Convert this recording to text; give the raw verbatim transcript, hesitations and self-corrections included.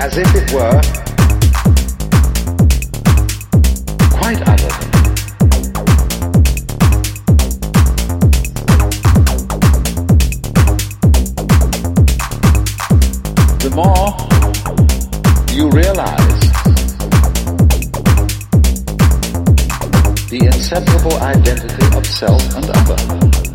as if it were quite other. The more you realize the inseparable identity of self and other.